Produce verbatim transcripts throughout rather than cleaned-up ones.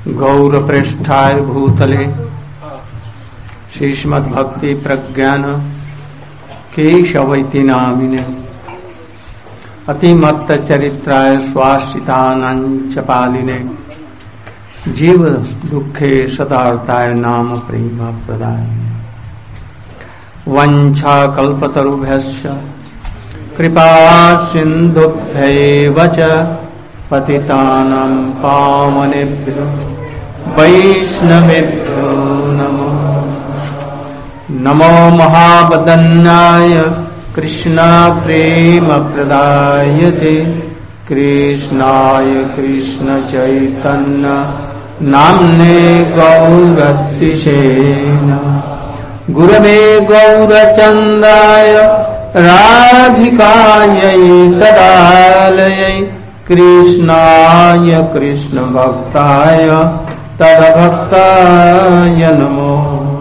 गौरपृष्ठाय भूतले श्रीमद्भक्ति प्रज्ञान केशवैति नामिने अतिमत्त चरित्राय स्वाश्रितानांच पालिने जीव दुखे सदार्ताय नाम प्रेम प्रदायिने वंशा कल्पतरुभ्यश्च कृपा सिन्धुभ्यैव च पतितानां पावनेभ्यो वैष्णवेभ्यो नमो नमो महावदन्याय कृष्ण प्रेम प्रदायते कृष्णाय कृष्ण चैतन्य नाम्ने गौरतिशे गुरवे गौरचंदाय राधिकायै तदालयै कृष्णाय कृष्ण भक्ताय तद्भक्ताय नमो।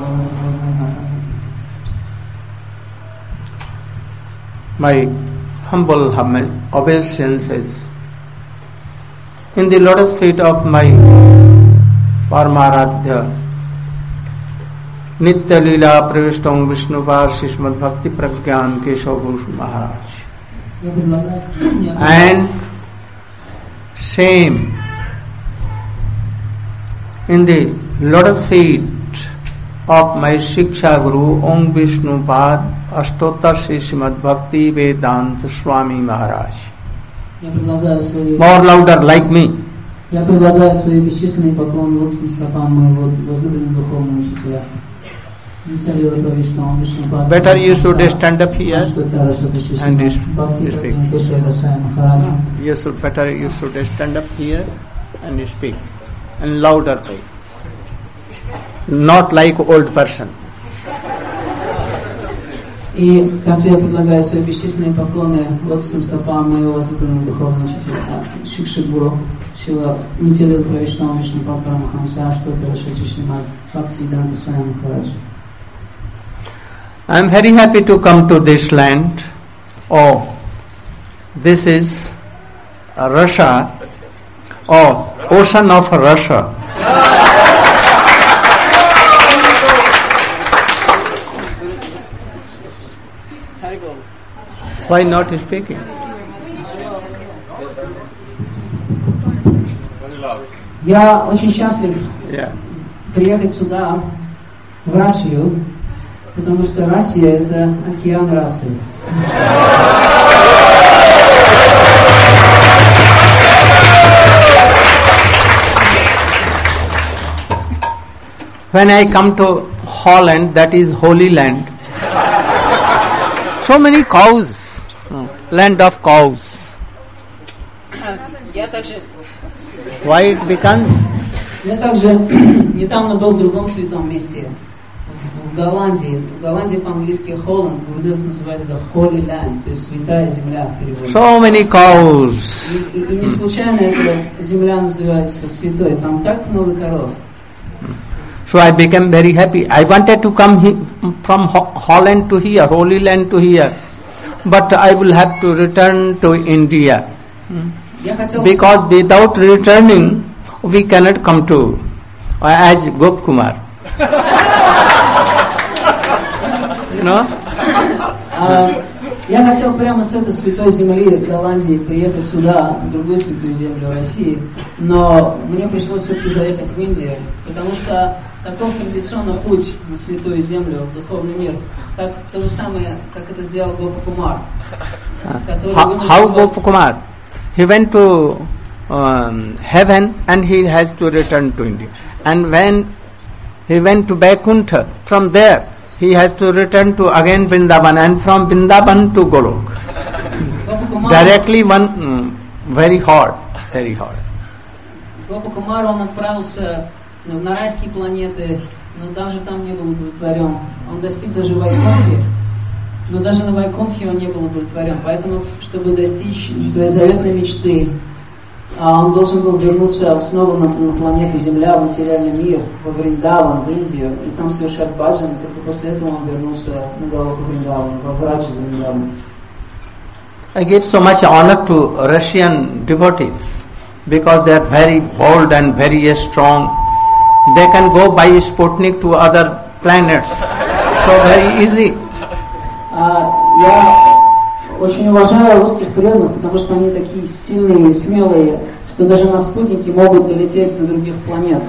My humble obeisances in the lotus feet of my Paramaradhya Nitya Leela Pravishtam Vishnupad Srimad Bhakti Pragyan Keshav Guru Maharaj, and same in the lotus feet of my Shiksha Guru Om Vishnupad Ashtottar Srimad Bhakti Vedanta Swami Maharaj. More louder like me. Я предлагаю свои бесчисленные поклоны лотосным стопам моего возлюбленного духовного учителя. Better you should stand up here and speak. You should better you should stand up here and speak, and louder way. Not like old person. И также я предлагаю свои бесчисленные поклоны лотосным стопам моего возлюбленного духовного учителя Шикши Гуру Шила Нитя Правишнава Вишнупад Парамахамса Аштотара Шачи Шримад Бхакти Веданта Свами Махарадж. I am very happy to come to this land. Oh, this is Russia. Oh, ocean of Russia. Why not speaking? Я очень счастлив yeah. приехать сюда, в Россию, потому что Россия — это океан расы. When I come to Holland, that is Holy Land, so many cows, land of cows. Я также Why it becomes? Я также недавно был в другом святом месте, в Голландии. В Голландии по-английски Holland, Гурдев называет это Holy Land, то есть святая земля в переводе. So many cows. И, и, и не случайно эта земля называется святой, там так много коров. So I became very happy. I wanted to come he, from Ho- Holland to here, Holy Land to here, but I will have to return to India. Because without returning, we cannot come to uh, as Gopkumar. You know? Uh, я хотел прямо с этой святой земли Голландии приехать сюда, в другую святую землю России, но мне пришлось все-таки заехать в Индию, потому что таков традиционный путь на святую землю, в духовный мир, как то же самое, как это сделал Гопакумар. How, how Gopkumar? He went to um, heaven and he has to return to India. And when he went to Vaikuntha, from there he has to return to again Vrindavan, and from Vrindavan to Golok. Directly one, mm, very hard, very hard. Гопакумар, он отправился ну, на райские планеты, но даже там не был удовлетворен. Он достиг даже Вайкунтхи, но даже на Вайкунтхе он не был удовлетворен. Поэтому, чтобы достичь своей заветной мечты, он должен был вернуться снова на, на планету Земля, в материальный мир, во Вриндаван, в Индию, и там совершать баджан. Только после этого он вернулся на Галоку Вриндавана, во Враджа Вриндавана. I give so much honor to Russian devotees because they are very bold and very strong. they can go by Sputnik to other planets. So very easy. А, я очень уважаю русских преданных, потому что они такие сильные и смелые, что даже на спутнике могут долететь до других планет.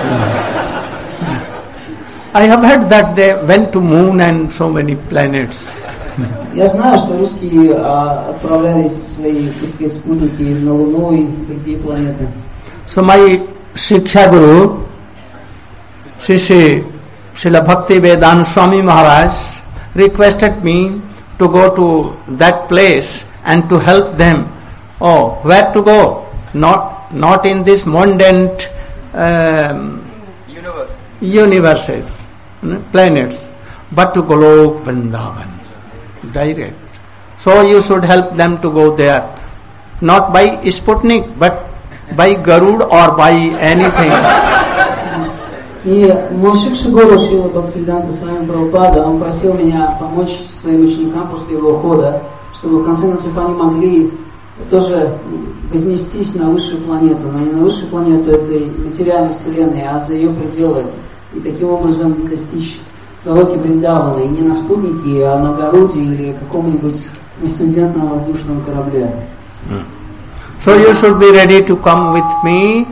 I have heard that they went to moon and so many planets. Я знаю, что русские а, отправляли свои, так сказать, спутники на Луну и другие планеты. So my Shiksha Guru, Shri Shri Srila Bhaktivedanta Swami Maharaj requested me to go to that place and to help them. Oh, where to go? Not not in this mundane um, Universe. universes, planets, but to Golok Vrindavan, direct. So you should help them to go there, not by Sputnik, but by Garud or by anything. И мой Шикша Гуру Шрила Бхактивиданта Свами Прабхупада, он просил меня помочь своим ученикам после его ухода, чтобы в конце концов они могли тоже вознестись на высшую планету, но не на высшую планету этой материальной вселенной, а за ее пределы, и таким образом достичь Галоки Вриндавана, и не на спутнике, а на Гаруде или каком-нибудь трансцендентном воздушном корабле. So you should be ready to come with me,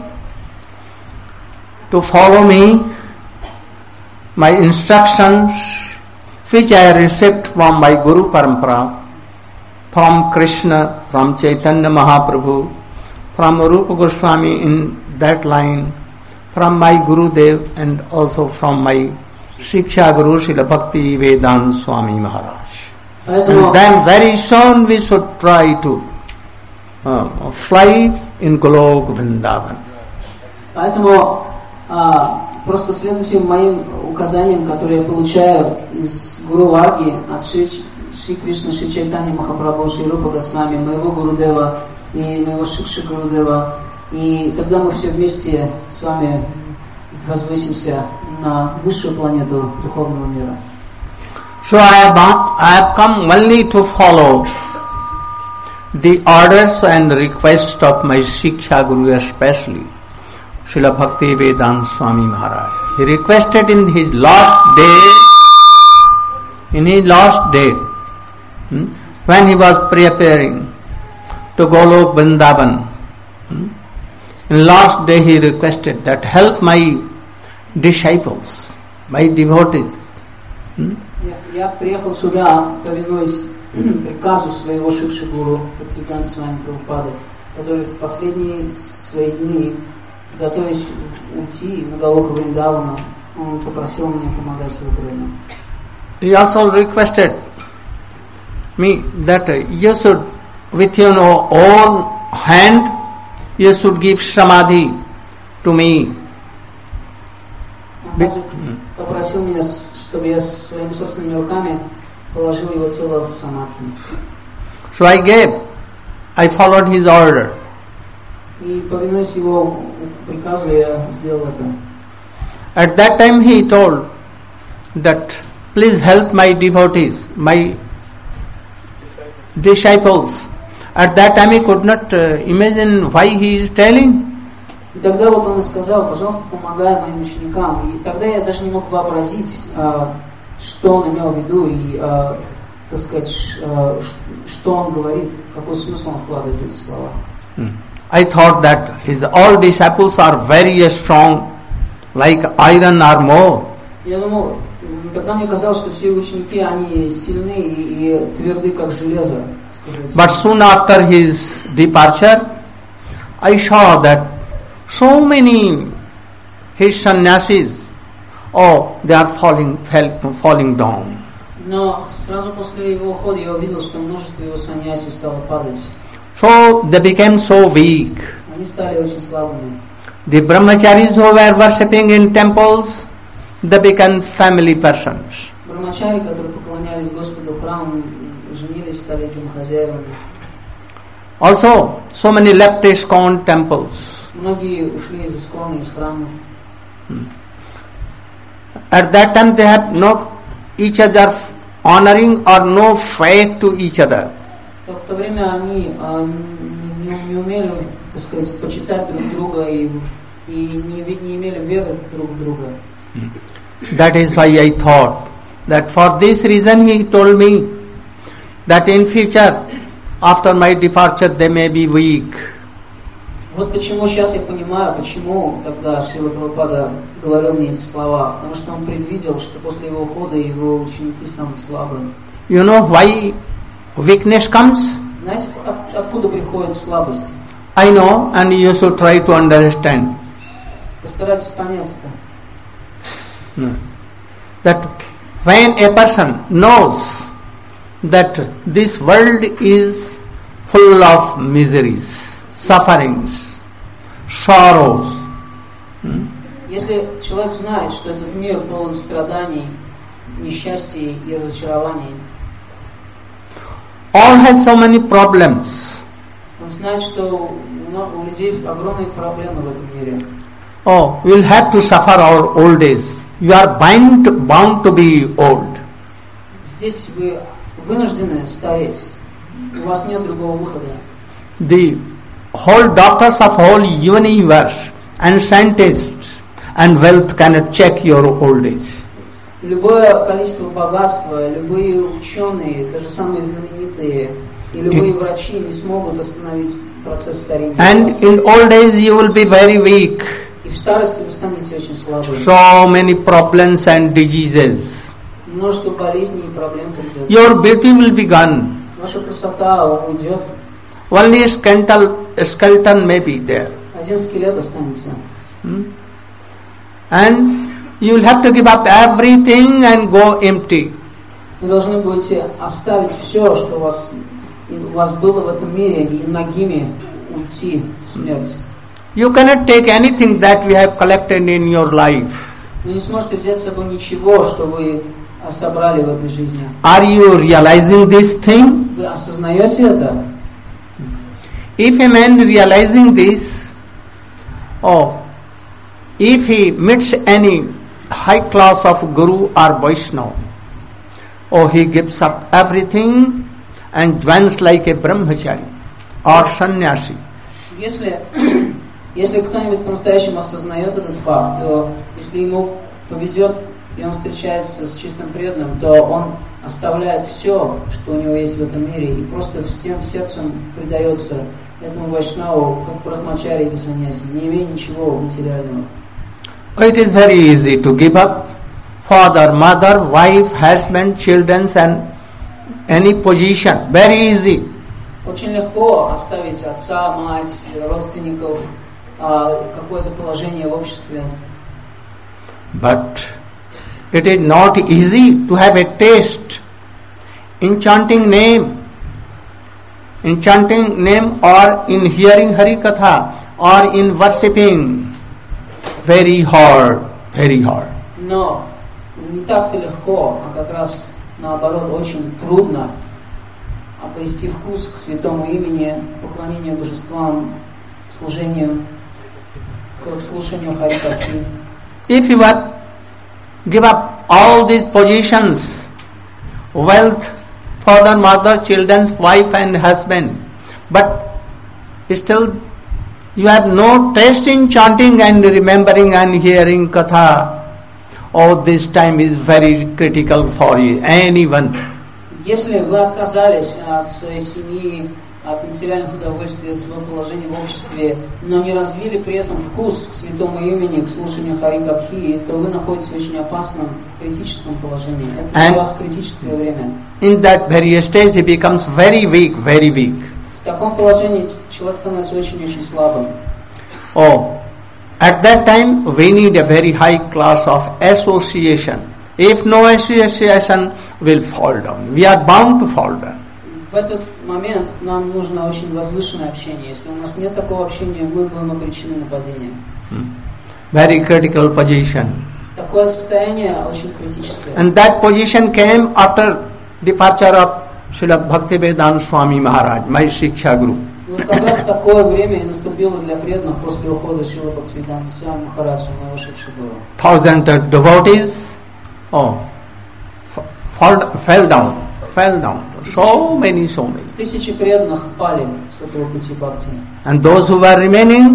to follow me, my instructions, which I received from my Guru Parampara, from Krishna, from Chaitanya Mahaprabhu, from Rupa Goswami in that line, from my Gurudev, and also from my Shiksha Guru Srila Bhaktivedanta Swami Maharaj. And then very soon we should try to uh, fly in Golok Vrindavan. Поэтому а, просто следующим моим указаниям, которые я получаю из Гуру Варги, от Шри, Шри Кришны, Шри Чайтанья Махапрабху, Шри Рупа Госвами, моего Гурудева и моего Шикши Гурудева, и тогда мы все вместе с вами возвысимся на высшую планету духовного мира. So I have, I have come only to follow the orders and requests of my Shiksha Guru, especially Srila Bhaktivedanta Swami Maharaj. He requested in his last day, in his last day, hmm, when he was preparing to Golok Vrindavan, hmm, in last day he requested that help my disciples, my devotees. Hmm? Я приехал сюда, повинуясь приказу своего Шикши Гуру, Бхактивиданта Свами Прабхупады, который в последние свои дни, готовясь уйти на Галока Вриндавана, он попросил меня помогать его преданным. He also requested me that you should, with your own hand, you should give samadhi to me. Он также попросил меня, чтобы я своими собственными руками положил его тело в самадхи. So I gave, I followed his order. И повинуясь его приказу, я сделал это. At that time he told that please help my devotees, my disciples. At that time he could not uh, imagine why he is telling. И тогда вот он и сказал, пожалуйста, помогай моим ученикам. И тогда я даже не мог вообразить, а, что он имел в виду и, а, так сказать, а, что он говорит, какой смысл он вкладывает в эти слова. I thought that his all disciples are very strong, like iron or more. Я думал, тогда мне казалось, что все ученики, они сильны и, и тверды, как железо. Сказать. But soon after his departure, I saw that so many his sannyasis, oh, they are falling, fell, falling down. Но сразу после его ухода я увидел, что множество его саньяси стало падать. So they became so weak. Они стали очень слабыми. The brahmacharis who were worshipping in temples, they became family persons. Брамачари, которые поклонялись Господу в храм, женились, стали домохозяевами. Also, so many left ISKCON temples. Многие ушли из Искона, из храмов. At that time they had no each other honoring or no faith to each other. В то время они а, не, не умели, так сказать, почитать друг друга и и не, не имели веры друг в друга. That is why I thought that for this reason he told me that in future, after my departure, they may be weak. Вот почему сейчас я понимаю, почему тогда Шрила Прабхупада говорил мне эти слова, потому что он предвидел, что после его ухода его ученики станут слабыми. You know why weakness comes? Знаете, от, откуда приходит слабость? I know, and you should try to understand. Постарайтесь понять это. That when a person knows that this world is full of miseries, sufferings, sorrows. Если человек знает, что этот мир полон страданий, несчастий и разочарований, all has so many problems. Он знает, что у людей огромные проблемы в этом мире. Oh, we will have to suffer our old age. You are bound to, bound to be old. Здесь вы вынуждены стареть. У вас нет другого выхода. The whole doctors of whole universe and scientists and wealth cannot check your old age. Любое количество богатства, любые ученые, даже самые знаменитые, и любые врачи не смогут остановить процесс старения. And in old age you will be very weak. И в старости вы станете очень слабыми. So many problems and diseases. Множество болезней и проблем придет. Your beauty will be gone. Ваша красота уйдет. Only a skeleton, a skeleton may be there. Один скелет останется. Hmm? And you will have to give up everything and go empty. Вы должны будете оставить все, что у вас, у вас было в этом мире, и нагими уйти в смерть. You cannot take anything that we have collected in your life. Вы не сможете взять с собой ничего, что вы собрали в этой жизни. Are you realizing this thing? Вы осознаете это? If a man realizing this, oh, if he meets any high class of Guru or Vaishnava, oh, he gives up everything and joins like a brahmachari or sannyasi. Если, если кто-нибудь по-настоящему осознает этот факт, то если ему повезет и он встречается с чистым преданным, то он оставляет все, что у него есть в этом мире, и просто всем сердцем предается этому вайшнаву, как брахмачари или саньяси, не имея ничего материального. It is very easy to give up father, mother, wife, husband, children and any position. Very easy. Очень легко оставить отца, мать, родственников, какое-то положение в обществе. But it is not easy to have a taste in chanting name, in chanting name or in hearing Hari Katha or in worshipping. Very hard, very hard. Но не так-то легко, а как раз наоборот очень трудно обрести вкус к святому имени, поклонению божествам, служению, к слушанию Хари Катхи. If you are give up all these positions, wealth, father, mother, children, wife and husband, but still you have no taste in chanting and remembering and hearing katha, oh, this time is very critical for you, anyone. Если вы отказались от своей семьи, от материальных удовольствий, от своего положения в обществе, но не развили при этом вкус к святому имени, к слушанию Хари Катхи, то вы находитесь в очень опасном, критическом положении. Это And для вас критическое время. In that very stage he becomes very weak, very weak. В таком положении человек становится очень-очень слабым. Oh, at that time we need a very high class of association. If no association, we'll fall down. We are bound to fall down. В этот момент нам нужно очень возвышенное общение. Если у нас нет такого общения, мы будем обречены на падение. Very critical position. Такое состояние очень критическое. And that position came after departure of Srila Bhaktivedanta Swami Maharaj, my Shiksha Guru. Вот как раз такое время и наступило для преданных после ухода Шрила Бхактивиданта Свами Махараджа, моего Шикша-гуру. Thousands of devotees, oh, fall, fell down, fell down. So many, so many. Тысячи преданных пали с этого пути бхакти. And those who were remaining,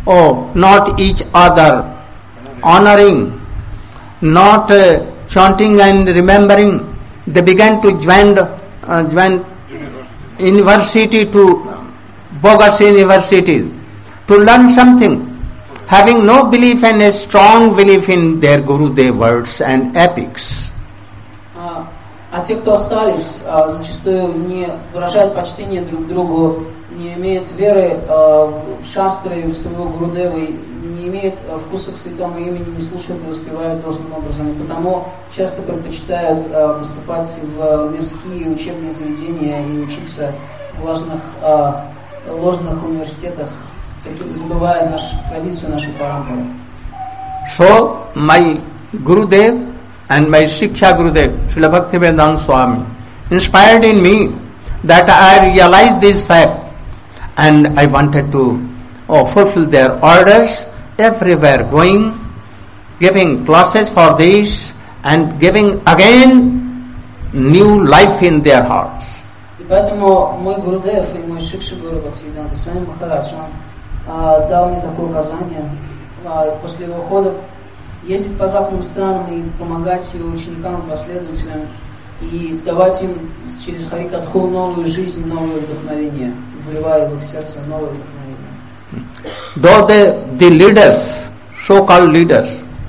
oh, not each other, honoring, not uh, chanting and remembering. They began to join, uh, join university to bogus universities to learn something, having no belief and a strong belief in their Gurudev words and epics. А, а те, кто остались, а, зачастую не выражают почтение друг другу, не имеют веры а, в шастры, в своего Гурудева, не имеют а, вкуса к святому имени, не слушают и воспевают должным образом, и потому часто предпочитают а, поступать в мирские учебные заведения и учиться в ложных, а, ложных университетах, таким забывая нашу традицию, нашу парампару. So, my Gurudev and my Shiksha Gurudev, Srila Bhaktivedanta Swami, inspired in me that I realized this fact and I wanted to oh, fulfill their orders everywhere, going, giving classes for this and giving again new life in their hearts. И поэтому мой Гурудев и мой Шикша Гуру Бхактивиданта Свами Махарадж, он а, дал мне такое указание а, после его ухода ездить по западным странам и помогать его ученикам и последователям и давать им через Харикатху новую жизнь, новое вдохновение, вливая в их сердце новое вдохновение. Though the, the leaders, so-called leaders,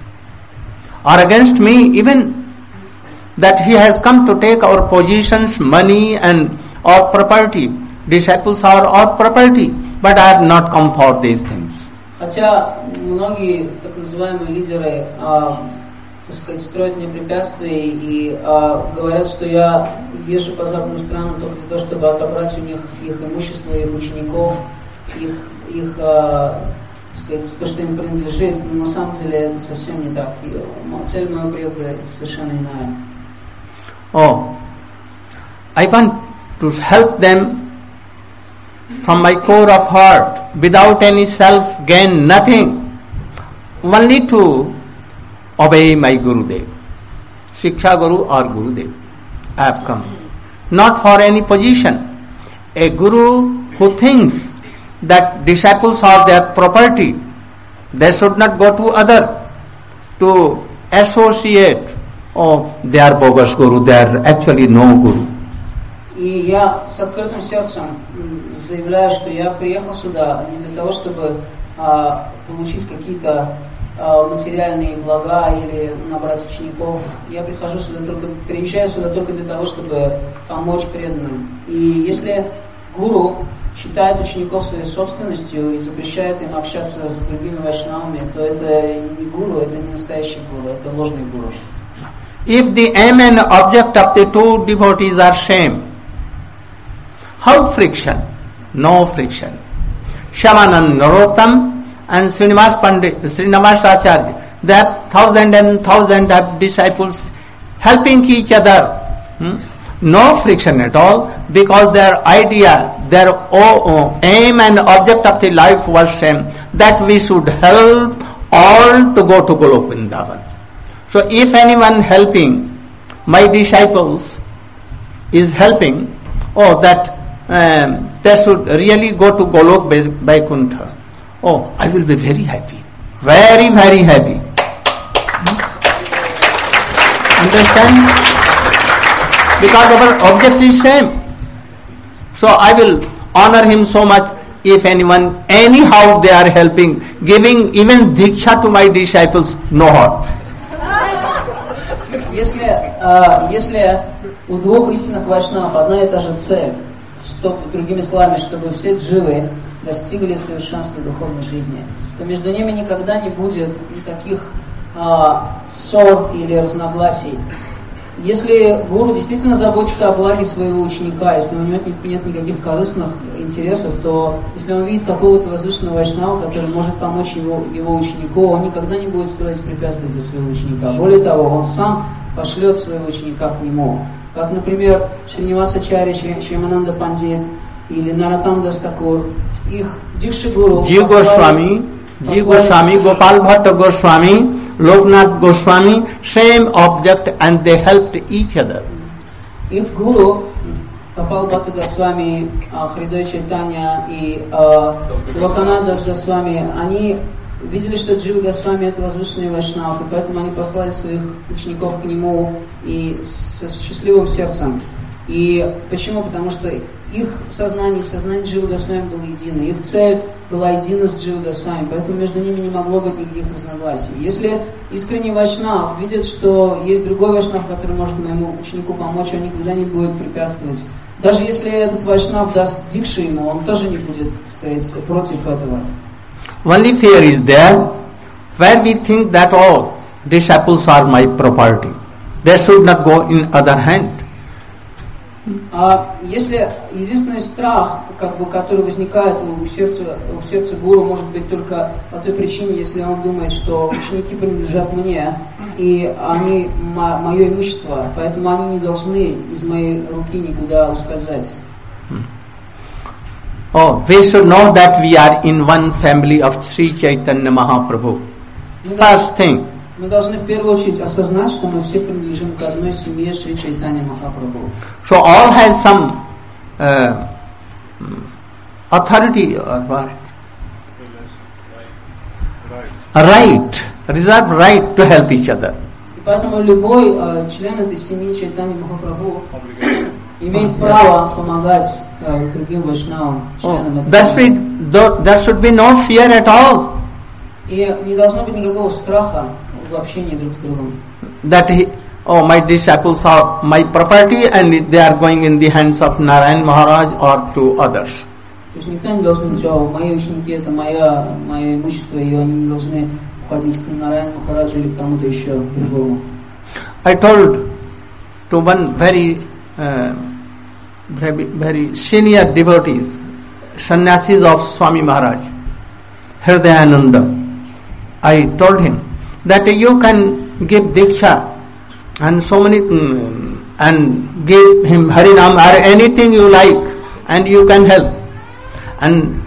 are against me, even that he has come to take our positions, money and our property, disciples are our property, but I have not come for these things. Хотя многие так называемые лидеры, а, так сказать, строят мне препятствия и а, говорят, что я езжу по западным странам только для того, чтобы отобрать у них их имущество, их учеников, их, их а, так сказать, то, что им принадлежит, но на самом деле это совсем не так. И цель моего приезда совершенно иная. Oh, I want to help them from my core of heart, without any self-gain, nothing, only to obey my Gurudev, Shiksha Guru or Gurudev. I have come, not for any position. A Guru who thinks that disciples are their property, they should not go to other to associate, oh, they are bogus Guru, they are actually no Guru. И я с открытым сердцем заявляю, что я приехал сюда не для того, чтобы а, получить какие-то а, материальные блага или набрать учеников. Я прихожу сюда только, приезжаю сюда только для того, чтобы помочь преданным. И если гуру считает учеников своей собственностью и запрещает им общаться с другими вайшнавами, то это не гуру, это не настоящий гуру, это ложный гуру. If the aim and object of the two devotees are same, how friction? No friction. Shyamanand Narottam and Srinivas Pandit, Srinivas Acharya, they have thousand and thousand of disciples helping each other. Hmm? No friction at all, because their idea, their oh, oh, aim and object of the life was same, that we should help all to go to Golok Vrindavan. So if anyone helping, my disciples is helping, oh, that um, they should really go to Golok Vaikuntha. Oh, I will be very happy. Very, very happy. Understand? Because our object is same. So I will honor him so much if anyone, anyhow they are helping, giving even diksha to my disciples, no harm. Если, э, если у двух истинных вайшнавов одна и та же цель, чтобы, другими словами, чтобы все дживы достигли совершенства духовной жизни, то между ними никогда не будет никаких э, ссор или разногласий. Если гуру действительно заботится о благе своего ученика, если у него нет, нет никаких корыстных интересов, то если он видит какого-то возвышенного вайшнава, который может помочь его, его ученику, он никогда не будет строить препятствия для своего ученика. Более того, он сам пошлет своего ученика к нему. Как, например, Шринивас Ачарья, Шримананда Пандит или Наратам Дас Такур, их Дикши Гуру, Ji Goswami, Ji Goswami, Gopal Bhatta Goswami, Loknath Goswami, same object, and they helped each other. Их гуру Капал Бхакта Госвами, Харидой Чайтанья и Локананда Госвами, они видели, что Джива Госвами это возвышенный вайшнав, и поэтому они послали своих учеников к нему и с счастливым сердцем. И почему? Потому что их сознание и сознание Джива Госвами было едино, их цель была едина с Джива Госвами, поэтому между ними не могло быть никаких разногласий. Если искренний вайшнав видит, что есть другой вайшнав, который может моему ученику помочь, он никогда не будет препятствовать. Даже если этот вайшнав даст дикши ему, он тоже не будет, так сказать, против этого. Only fear is there where we think that all disciples are my property. They should not go in other hand. А если единственный страх, как бы, который возникает у сердца, у сердца гуру, может быть только по той причине, если он думает, что ученики принадлежат мне, и они мое имущество, поэтому они не должны из моей руки никуда ускользать. Oh, we should know that we are in one family of Sri Chaitanya Mahaprabhu. First thing. Мы должны в первую очередь осознать, что мы все принадлежим к одной семье Шри Чайтанья Махапрабху. So all has some uh, authority or what? Right, reserved right to help each other. И поэтому любой uh, член этой семьи Чайтанья Махапрабху имеет право помогать uh, другим вайшнавам, членам oh, этой семьи. There should be no fear at all. И не должно быть никакого страха в общении друг с другом. That he, oh, my disciples are my property and they are going in the hands of Narayan Maharaj or to others. То есть никто не должен говорить, о, мои ученики это моя, мое имущество, и они не должны уходить к Нараяну Махараджу или к кому-то еще другому. I told to one very, uh, very, very senior devotees, sannyasis of Swami Maharaj, Hridayananda, I told him that you can give Diksha and so many um, and give him Harinam or anything you like and you can help. And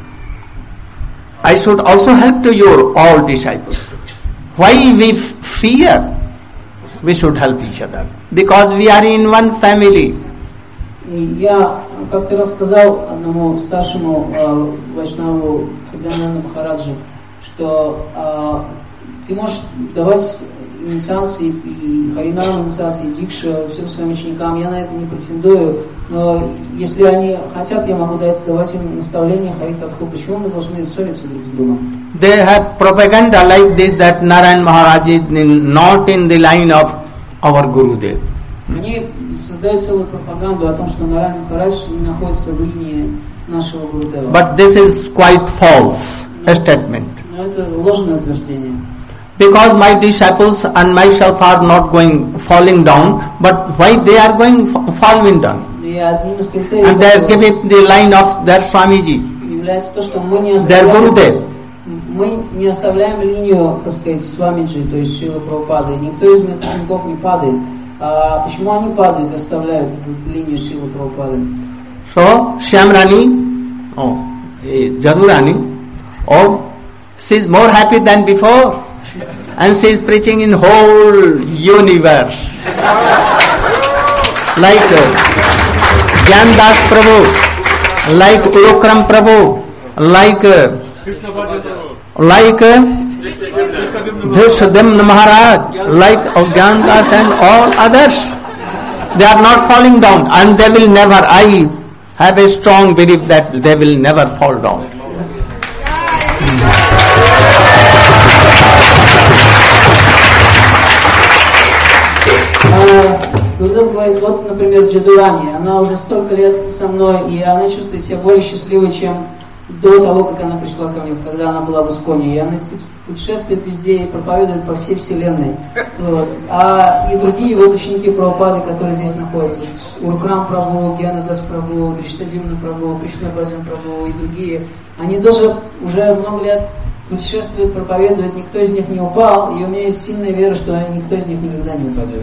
I should also help to your all disciples. Why we f- fear? We should help each other because we are in one family. И я как-то рассказал одному старшему э, вайшнаву Хридаянанду Махараджу, что э, ты можешь давать инициации и харинам, инициации, дикша всем своим ученикам, я на это не претендую, но если они хотят, я могу дать, давать им наставления харикатху, почему мы должны ссориться друг с другом? They have propaganda like this that Narayan Maharaj is not in the line of our Gurudev. Они создают целую пропаганду о том, что Нараян Махарадж не находится в линии нашего Гурудева. But this is quite false a statement. Но это ложное утверждение. Because my disciples and myself are not going falling down, but why they are going falling down? И одним из критериев And they are giving the line of their Swamiji, является то, что мы не their оставляем, Gurudev. мы не оставляем линию, так сказать, Свамиджи, то есть Шрила Прабхупады. Никто из моих учеников не падает. А почему они падают, оставляют эту линию Шрила Прабхупады? So Shyamrani, oh, Jadurani, oh, she is more happy than before. And she is preaching in whole universe. Like uh, Gyandas Prabhu, like Urokram Prabhu, like uh, like uh, Dhrusadimna Maharaj, like Gyandas and all others. They are not falling down and they will never, I have a strong belief that they will never fall down. Гурудев говорит, вот, например, Джадурани, она уже столько лет со мной, и она чувствует себя более счастливой, чем до того, как она пришла ко мне, когда она была в Исконе. И она путешествует везде и проповедует по всей вселенной. Вот. А и другие вот ученики Прабхупады, которые здесь находятся, Урукрам Прабху, Гьянадас Прабху, Дриштадимна Прабху, Кришна Бхаджан Прабху и другие, они тоже уже много лет путешествуют, проповедуют, никто из них не упал, и у меня есть сильная вера, что никто из них никогда не упадет.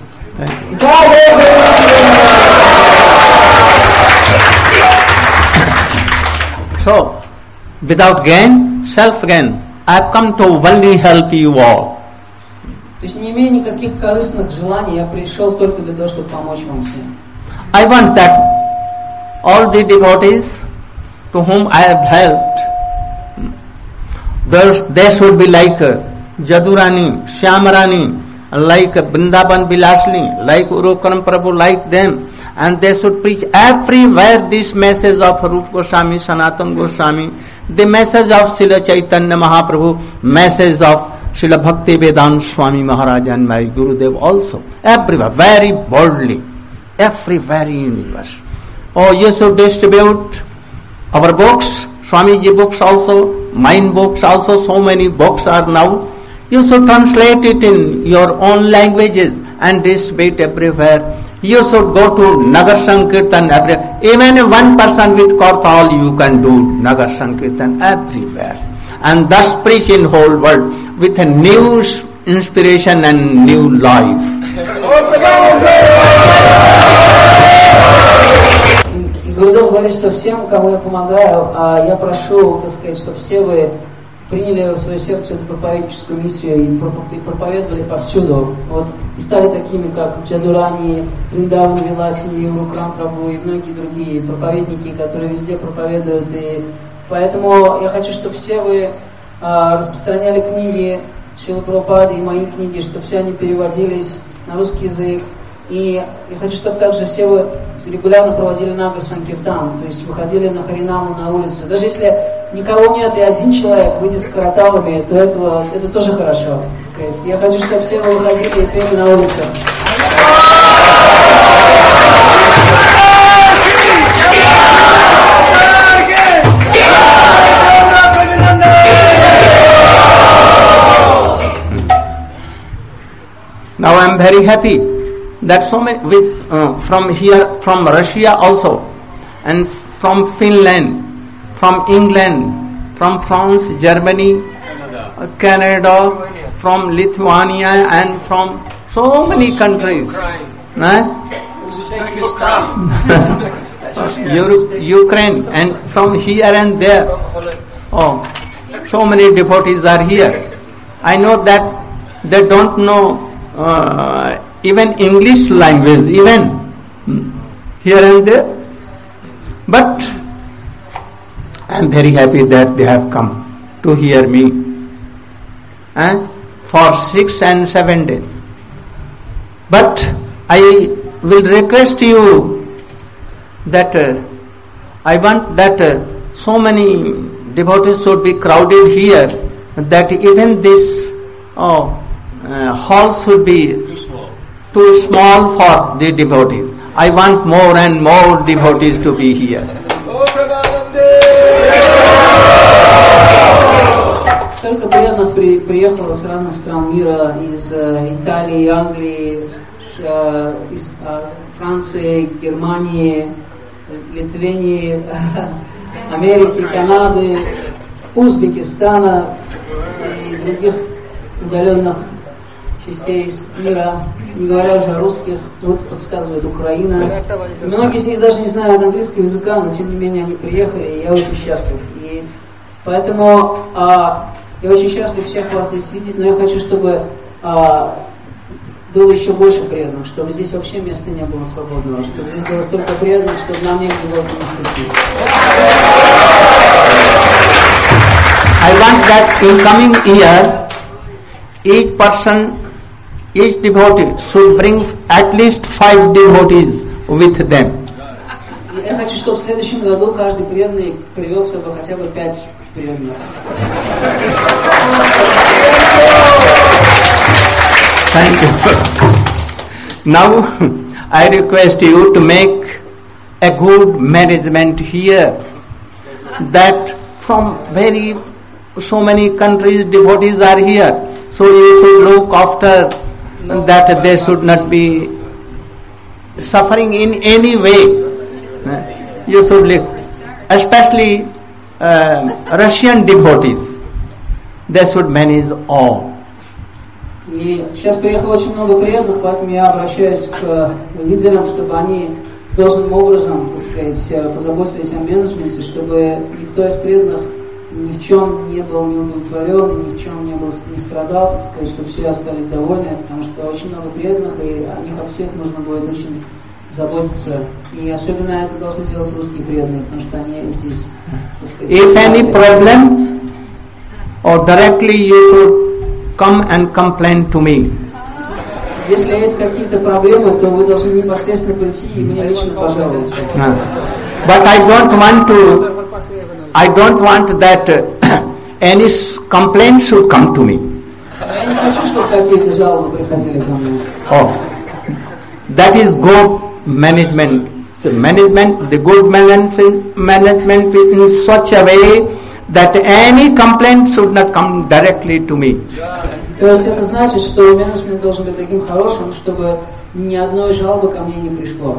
So, without gain, self-gain, I have come to only help you all. То есть не имея никаких корыстных желаний, я пришел только для того, чтобы помочь вам всем. I want that all the devotees to whom I have helped, they should be like Jadurani, Shyamarani, like Vrindavan Vilasini, like Urukaram Prabhu, like them, and they should preach everywhere this message of Rupa Goswami, Sanatana Goswami, the message of Srila Chaitanya Mahaprabhu, message of Srila Bhakti Vedanta Swami Maharaj and my Gurudev also, everywhere, very boldly, everywhere in universe. Oh, you should distribute our books, Swamiji books also, mine books also, so many books are now. You should translate it in your own languages and distribute everywhere. You should go to Nagar Sankirtan everywhere. Even one person with Kartal, you can do Nagar Sankirtan everywhere. And thus preach in whole world with a new inspiration and new life. Гурудев говорит, что всем, кому я помогаю, я прошу, так сказать, чтобы все вы приняли в свое сердце эту проповедническую миссию и проповедовали повсюду. Вот, и стали такими, как Джадурани, Вриндаван Виласини, Урукрам Прабху и многие другие проповедники, которые везде проповедуют. И поэтому я хочу, чтобы все вы а, распространяли книги Шрилы Прабхупады и мои книги, чтобы все они переводились на русский язык. И я хочу, чтобы также все вы регулярно проводили Нагар Санкиртан, то есть выходили на Харинаму на улице. Даже если никого нет и один человек выйдет с караталами, то этого, это тоже хорошо. Так сказать. Я хочу, чтобы все вы выходили и пели на улице. Now I am very happy that so many with uh, from here, from Russia also, and from Finland, from England, from France, Germany, uh, Canada, from Lithuania, and from so many countries. Huh? Ukraine, and from here and there. Oh, so many devotees are here. I know that they don't know uh, even English language, even here and there. But I am very happy that they have come to hear me eh, for six and seven days. But I will request you that uh, I want that uh, so many devotees should be crowded here, that even this oh, uh, hall should be too small. too small for the devotees. I want more and more devotees to be here. Столько преданных при, приехало с разных стран мира, из э, Италии, Англии, э, из э, Франции, Германии, Литвении, Америки, Канады, Узбекистана и других удаленных частей мира, не говоря уже о русских, тут подсказывает Украина. И многие из них даже не знают английского языка, но тем не менее они приехали, и я очень счастлив. И поэтому а, я очень счастлив всех вас здесь видеть, но я хочу, чтобы а, было еще больше преданных, чтобы здесь вообще места не было свободного, чтобы здесь было столько преданных, чтобы нам негде было поместить. I want that in coming year, each person, each devotee should bring at least five devotees with them. Я хочу, чтобы в следующем году каждый преданный привел с собой хотя бы пять преданных. Thank you. Now I request you to make a good management here, that from very so many countries devotees are here, so you should look after that they should not be suffering in any way. You should live, especially uh, Russian devotees, they should manage all. И сейчас приехало очень много преданных, поэтому я обращаюсь к лидерам, чтобы они должным образом, так сказать, позаботились о менеджменте, чтобы никто из преданных ни в чем не был не удовлетворен и ни в чем не был не страдал, так сказать, чтобы все остались довольны, потому что очень много преданных, и о них о всех нужно будет очень заботиться. И особенно это должны делать русские преданные, потому что они здесь, так сказать... If any problem, or directly you should come and complain to me. Если есть какие-то проблемы, то вы должны непосредственно прийти и мне лично пожаловаться. But I don't want to, I don't want that uh, any complaint should come to me. Я не хочу, чтобы какие-то жалобы приходили ко мне. Oh, that is good management. So management, the good management, management in such a way that any complaint should not come directly to me. То есть это значит, что менеджмент должен быть таким хорошим, чтобы ни одной жалобы ко мне не пришло.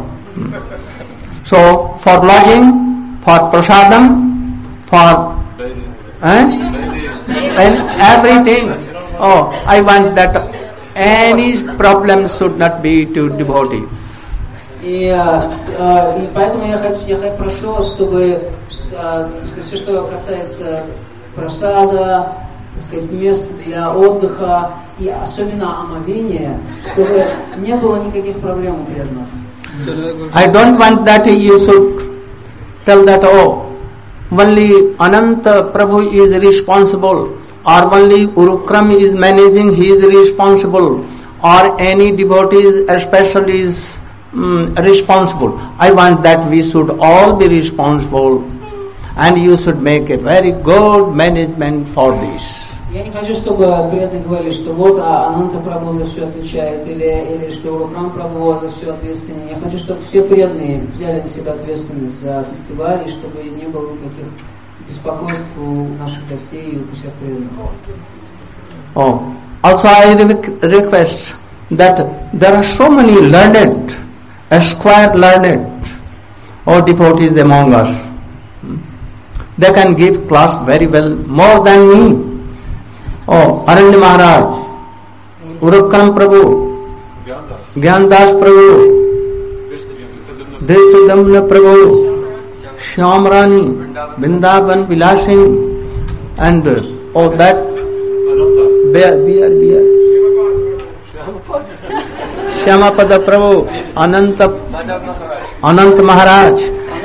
So for lodging, for prasadam, for eh, and everything. Oh, I want that any problem should not be to devotees. И, э, и поэтому я хочу, я прошу вас, чтобы э, все, что касается прасада, так сказать, мест для отдыха и особенно омовения, чтобы не было никаких проблем у преданных. I don't want that you should tell that, oh, only Ananta Prabhu is responsible, or only Urukram is managing, he is responsible, or any devotees especially is um, responsible. I want that we should all be responsible, and you should make a very good management for this. Я не хочу, чтобы преданные говорили, что вот а Ананта Прабху за все отвечает, или, или что Урукрам Прабху за все ответственен. Я хочу, чтобы все преданные взяли на себя ответственность за фестиваль, и чтобы не было никаких беспокойств у наших гостей и у всех преданных. Oh, also I request that there are so many learned, esquire learned, or devotees among us. They can give class very well, more than me. Oh, Aranya Maharaj, Urukram Prabhu, Gyandas Prabhu, Deshudamna Prabhu, Shyam Rani, Vrindavan Vilasing, and uh, oh that bear, bear, bear, Shyamapada Prabhu, Ananta, Anant Maharaj,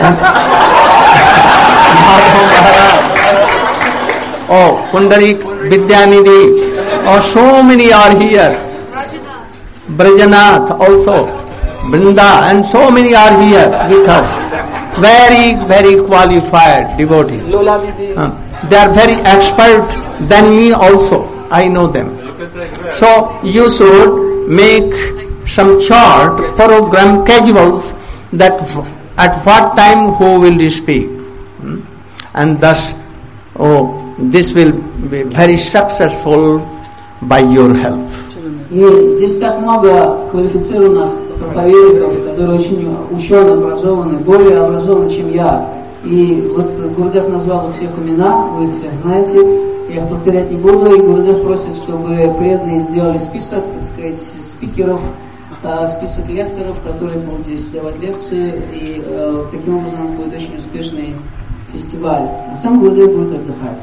oh Pundarik Vidyanidhi, oh so many are here. Brajanath also, Vrinda, and so many are here with us. Very, very qualified devotees. Uh, they are very expert than me also. I know them. So you should make some chart, program, casuals that at what time who will speak. Hmm? And thus, oh, this will be very successful by your help. И здесь так много квалифицированных проповедников, которые очень ученые, образованные, более образованные, чем я. И вот Гурудев назвал всех имена, вы их всех знаете, я их повторять не буду, и Гурудев просит, чтобы преданные сделали список, так сказать, спикеров, список лекторов, которые будут здесь давать лекции, и таким образом у нас будет очень успешный фестиваль. А сам Гурудев будет отдыхать.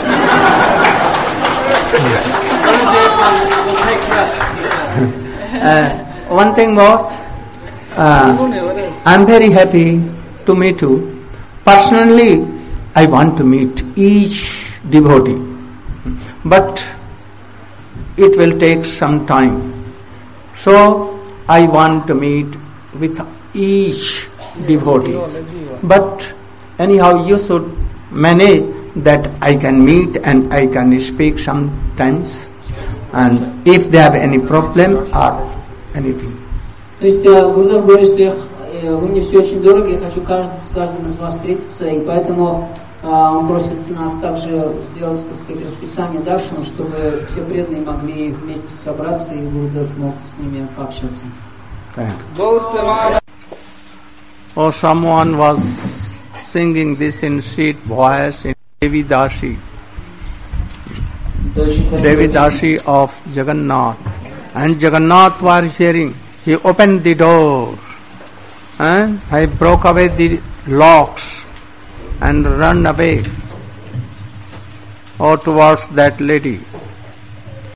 uh, one thing more, uh, I am very happy to meet you. Personally, I want to meet each devotee, but it will take some time. So I want to meet with each devotees. But anyhow, you should manage that I can meet and I can speak sometimes, and if they have any problem or anything. То есть Гурудев говорит, что я, вы мне все очень дороги, я хочу каждый, с каждым из вас встретиться, и поэтому а, он просит нас также сделать, так сказать, расписание даршана, чтобы все преданные могли вместе собраться, и Гурудев мог с ними пообщаться. Oh, someone was singing this in sweet voice in Devi Dashi, Devi Dashi of Jagannath. And Jagannath was hearing. He opened the door and I broke away the locks and ran away or towards that lady.